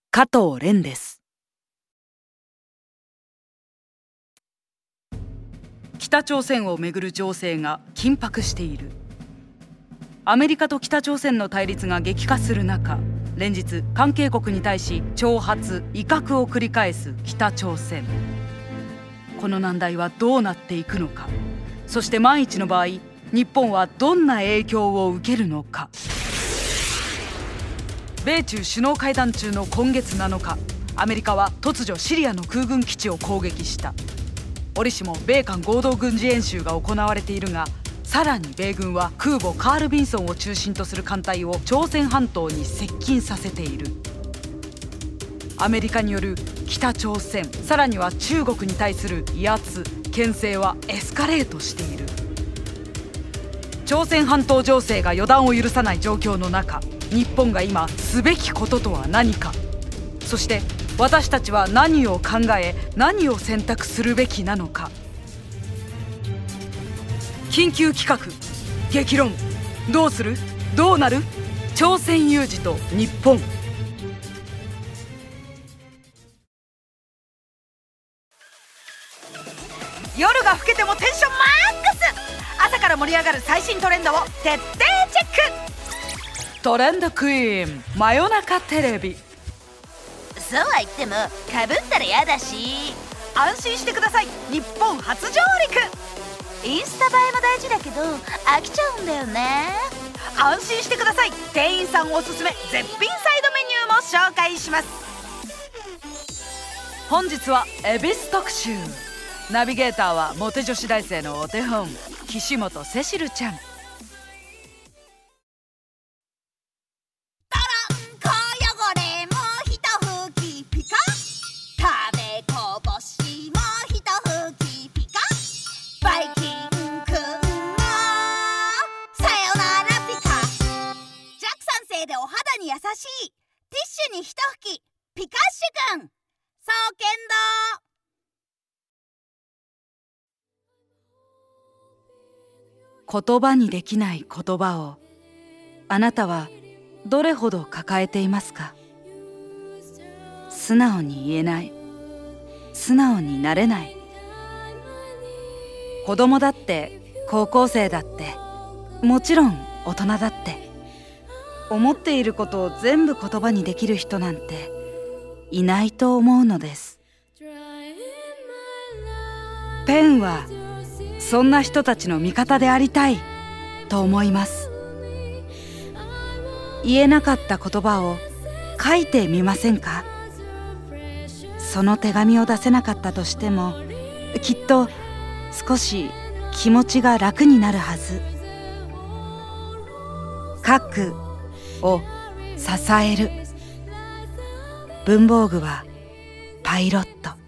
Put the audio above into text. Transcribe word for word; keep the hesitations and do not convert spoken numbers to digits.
加藤蓮です。北朝鮮をめぐる情勢が緊迫している。アメリカと北朝鮮の対立が激化する中、連日関係国に対し挑発威嚇を繰り返す北朝鮮。この難題はどうなっていくのか、そして万一の場合、日本はどんな影響を受けるのか。米中首脳会談中の今月なのか、アメリカは突如シリアの空軍基地を攻撃した。折しも米韓合同軍事演習が行われているが、さらに米軍は空母カール・ビンソンを中心とする艦隊を朝鮮半島に接近させている。アメリカによる北朝鮮、さらには中国に対する威圧・牽制はエスカレートしている。朝鮮半島情勢が予断を許さない状況の中、日本が今すべきこととは何か。そして私たちは何を考え、何を選択するべきなのか。緊急企画激論、どうするどうなる、朝鮮有事と日本。 夜が更けてもテンションマックス。朝から盛り上がる最新トレンドを徹底チェック。 トレンドクイーン真夜中テレビ。 そうは言ってもかぶったらやだし、安心してください、日本初上陸。インスタ映えも大事だけど飽きちゃうんだよね。安心してください、店員さんおすすめ絶品サイドメニューも紹介します。 本日は恵比寿特集。ナビゲーターはモテ女子大生のお手本、岸本セシルちゃん。 でお肌に優しいティッシュにひと吹き、ピカッシュくん爽健堂。言葉にできない言葉をあなたはどれほど抱えていますか。素直に言えない、素直になれない。子供だって高校生だって、もちろん大人だって、思っていることを全部言葉にできる人なんていないと思うのです。ペンはそんな人たちの味方でありたいと思います。言えなかった言葉を書いてみませんか。その手紙を出せなかったとしても、きっと少し気持ちが楽になるはず。書くを支える。文房具はパイロット。